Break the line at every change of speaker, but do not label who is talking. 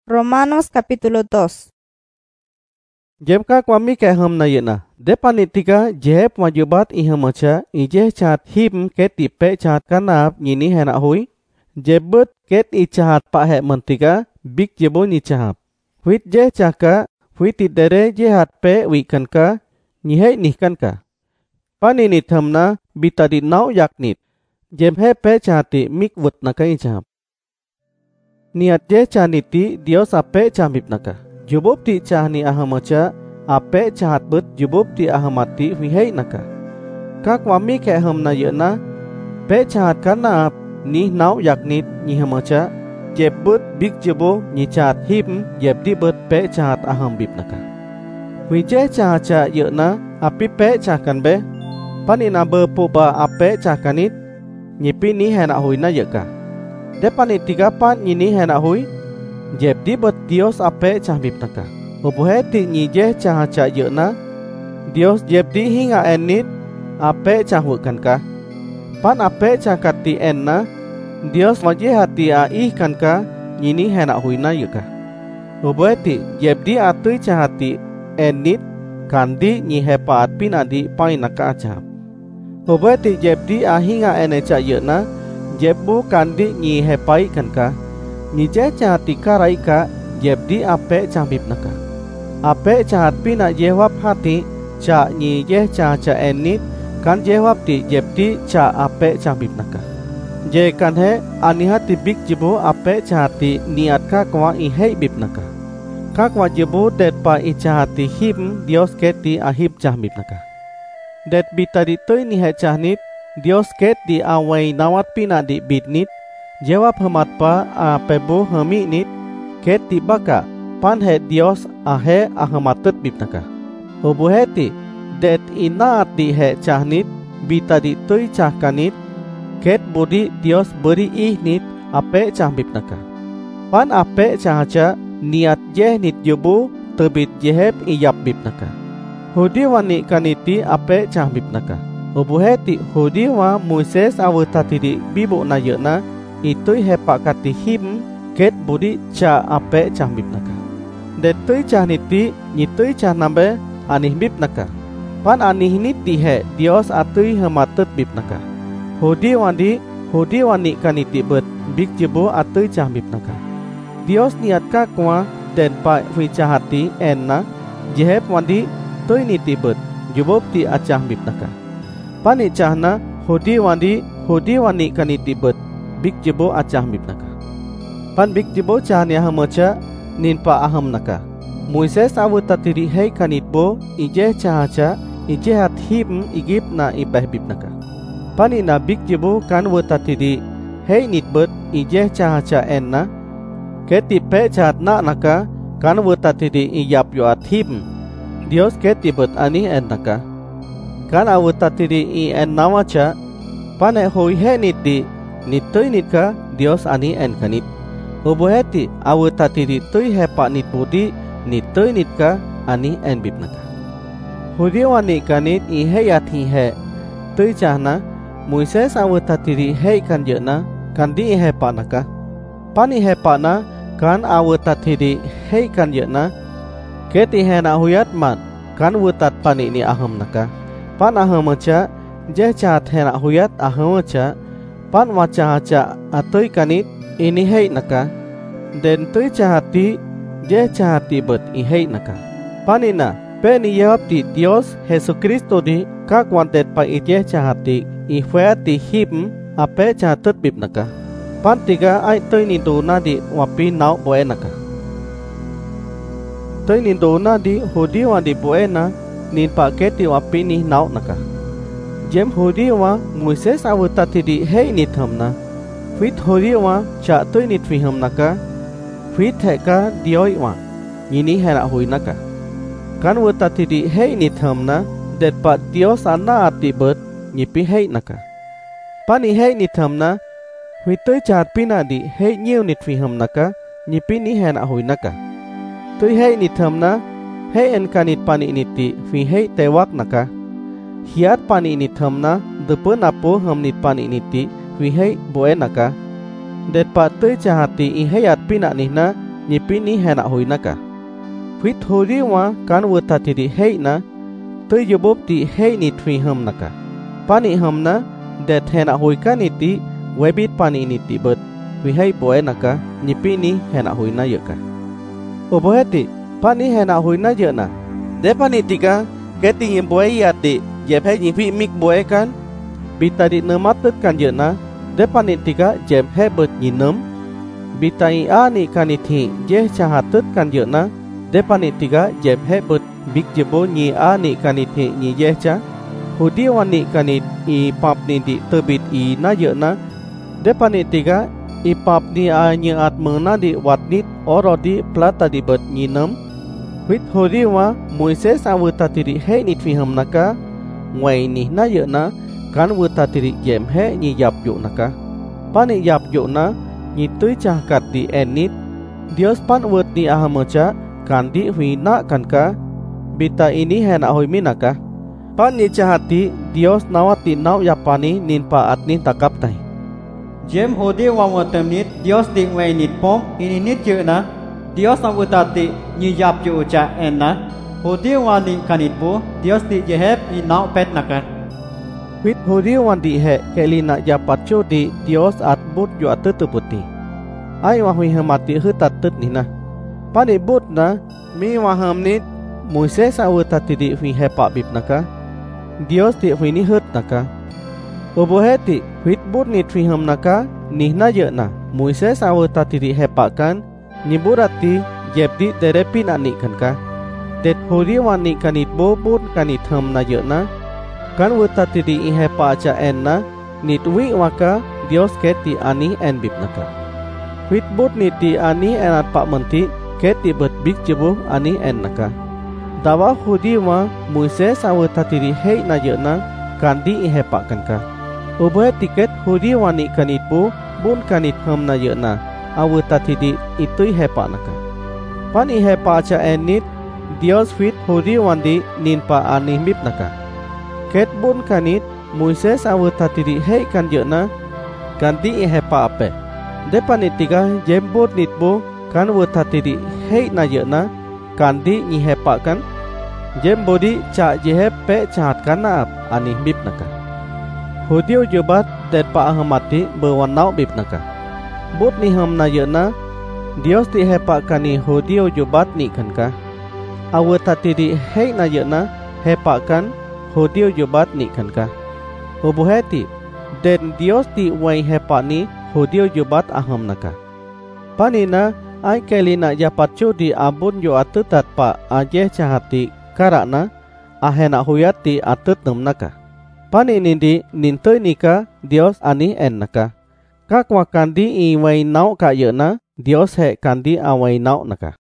Romanos capítulo 2.
Jebka kwami ke ham na yena. De panitika jeb wajubat ihamacha ije chat him ke tipe chat kanap nyini hena hui. Jebut ket I chat pa he mantika big jebo ni chahap. Huit je chaka huit tidere je hat pe wikan ka nyihe nihkan ka. Paninit hamna bitadi nau yaknit. Jeb he pe chati mik wut naka chahap. Niat je chaniti Dios ape chamip naka. Jubub ti chahni ahamacha ape chahat bet jubub ti ahamati vihei naka. Kak wami ke ham na yena pe chahat kana ni nau yaknit ni hamacha jebut big jebo ni chat him jebdi bet pe chahat aham bib naka. Vije chahacha yena api pe chahkan be panina be poba ape chahkanit nyipi ni hena hui na yeka. Depan tiga pan ini hena hui jebdi bet Dios ape chahbib naka. Obuhe ti nyije chahacha yena Dios jebdi hinga enit ape chahwukan ka. Pan ape chahkati enna Dios wajih hati a ihkan ka nyini hena hui na yuka. Obuhe ti jebdi atui chahati enit kandi nyihe paat pinadi pai naka achahap. Obuhe ti jebdi a hinga enecha yena jebbu kandi nyi hepai kanka nije chahati karai ka jebdi ape chahbib naka. Ape chahat pina jewab hati cha nyi je cha enit kan jewab ti jebdi cha ape chahbib naka. Je kan he anihati big jebo ape chahati niat ka kwa ihei bib naka. Ka kwa jebo det pa I chahati him Dios keti ahib chahbib naka. Det bitadi toy ni he chahnit Dios ket di awai nawat pina di bitnit jawab hamat pa a pebo hami nit ket di baka pan he Dios ahe ahamatut bibnaka. Obuheti det inaat di he chahnit bita di tui chahkanit ket bodi Dios beri ihnit ape chah bibnaka. Pan ape chahacha niat jeh nit jobu tebit jeheb iyap bibnaka. Hudi wani kaniti ape chah bibnaka. Obuheti hudi wa Moises awutatidi bibo na yena itui hepakati him ket budi cha ape chahbib naka. Detui chahniti nyitui chahnambe anih bib naka. Pan anih niti he Dios atui hematut bib naka. Hudi wani kaniti bet big jebo atui chahbib naka. Dios niat ka kwa den pa hui chahati enna jehep wandi tui niti bet jubob ti achahbib naka. Pani chahna hodi wani kaniti bet big jebo achah bib naka. Pan big jebo chahnya hamacha ninpa aham naka. Moises awutatiri hei kanit bo ije chahacha ije hat him igip na ibah bib naka. Pani na big jebo kan wutatiri hei nit bet ije chahacha enna keti pe chahat na naka kan wutatiri iyap yo at him Dios keti bet ani en naka. Kan awutatiri I en nawacha pane hoi he nit di nitui nitka Dios ani en kanit. Obuheti awutatiri tui hepa nit budi nitui nitka ani en bib naka. Hudi wani kanit I heyat hi he tui chahna Moises awutatiri hei kan yena kan di hepa naka. Pani hepa na kan awutatiri hei kan yena keti hena huyat man kan wutat pani ni aham naka. Pan ahamacha je chat hena huyat ahamacha pan wachahacha atui kanit ini hei naka. Den tui chahati je chahati bet I hei naka. Panina peni yawapti Dios Jesucristo di kak wantet pa I je chahati I fuati him ape chahatut bib naka. Pan tiga ai tui nindu nadi wapi nau boe naka. Tui nindu nadi hudi wadi boe na nin paketi wapi ni nau naka. Jem hudi wa Moises awutatiri hei nit hamna. Fit hudi wa cha tui nit fi ham naka. Fit heka dioi wa nyini hena hui naka. Kan wutatiri hei nit hamna det pa Dios anna ati bet nyipi hei naka. Pani hei nit hamna Huitui chat pinadi hei nyiu nit fi ham naka nyipi ni hena hui naka. Tui hei nit hamna hei en kanit pani niti fi hei tewak naka. Hiat pani nit hamna depen apo ham nit pani niti fi hei boe naka. Det pa tui chahati I hei at pina nihna nyipi ni hena hui naka. Fit hodi wa kan wata tiri hei na tu yobob ti hei ni twi ham naka. Pani ham na det hena hui kan iti webit pani ni ti bet wi hei boe naka nyipi ni hena hui na yeka. Oboheti pani hena hui na yena. De pani tika keti yem boe yati jep hei nyipi mik boe kan bita di nemat kan yena. De pani tika jep hei bet nyinem bita i ani kan iti je chahatut kan yena. De pani tika jep hei bet bik jebo nyi ani kan iti nyi je cha. Hudi wani kanit i pap ni di terbit i na yena. De pani tika i pap ni a nyi at mena di watnit oro di plata di bet nyinem. Wit hodi wa Moises a wuta tiri hei ni twi ham naka ngwai ni na yena kan wuta tiri jem he nyi yap yu naka. Pani yap yu na nyi tui cahkat di enit Dios pan wut ni ahamacha kan di hui na kan ka bita ini hena hoi minaka. Pan ni cahati Dios nawati naw yapani nin pa at nin takap tai.
Jem hodi wa watemnit Dios di ngwai nit pom ini nit yu na Dios na wutati nyi yap yu cha enna hodi wa ni kanit bu Dios di jehep i naw pet naka.
Wit hodi wan di he kelina yapat cho di Dios at but yu atutu puti. Ai wa hui hamati hutat tut ni na. Pani but na mi wa hamnit Moises a wutati di hui hepa bib naka. Dios di hui ni hut naka. Oboheti wit but ni twi ham naka ni na yena. Moises a wutati di hepa kan niburati jebdi terepin ani kan ka. Det hodi wani kanit bo but kanit ham na yena. Kan wutati di hepa cha enna nit wi waka Dios keti ani en bib naka. Wit but ni ti ani enat pak menti keti bet big jebo ani en naka. Dawa hodi wa Moises a wutati di hei na yena kan di hepa kan ka. Obohe tiket hodi wani kanit bo bun kanit ham na yena a wutati di itui hepa naka. Pan i hepa cha enit Dios fit hodi wandi nin pa ani mip naka. Ket bun kanit Moises a wutati di hei kan yena kan di hepa ape. De panitika jembot nit bo kan wutati di hei na yena kan di nyi hepa kan. Jem bodi cha jehep pe chahat kana ani bib naka. Hodio jobat det pa ahamati berwanau bib naka. But ni ham na yena Dios di hepa kani hodio jobat ni kan ka. Awatati di hei na yena hepa kan hodio jobat ni kan ka. Oboheti den Dios di wai hepa ni hodio jobat aham naka. Panina ai kelina yapacho di abun yo atutat pa aje chahati karana ahena huyati atut nem naka. Pani nindi nintoi nika Dios ani en naka. Kakwa kandi i wai nau ka yena Dios he kandi awai nau naka.